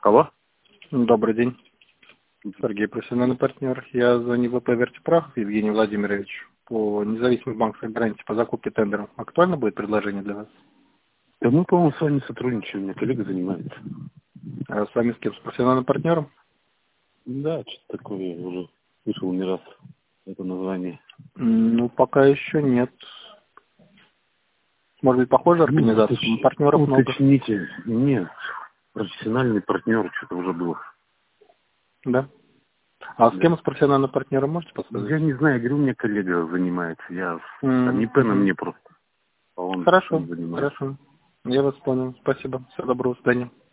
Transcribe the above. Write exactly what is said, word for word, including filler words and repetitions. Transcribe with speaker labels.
Speaker 1: Алло.
Speaker 2: Добрый день. Сергей, профессиональный партнер. Я звоню в ВП «Вертипрах» Евгений Владимирович по независимой банковской гарантии по закупке тендеров. Актуально будет предложение для вас?
Speaker 1: Да мы, по-моему, с вами сотрудничаем, у меня коллега занимается.
Speaker 2: А с вами с кем? С профессиональным партнером?
Speaker 1: Да, что-то такое, я уже слышал не раз это название.
Speaker 2: Ну, пока еще нет. Может быть, похожая организация?
Speaker 1: Ну, уточ...
Speaker 2: Партнеров много.
Speaker 1: Уточните. Нет, профессиональный партнер, что-то уже было.
Speaker 2: Да. А с
Speaker 1: Да.
Speaker 2: кем из профессиональным партнером можете подсказать?
Speaker 1: Я не знаю, я говорю, у меня коллега занимается. Я
Speaker 2: Mm-hmm.
Speaker 1: там не пена мне просто. А он
Speaker 2: Хорошо,
Speaker 1: занимается.
Speaker 2: хорошо. Я вас понял. Спасибо. Всего доброго. До свидания.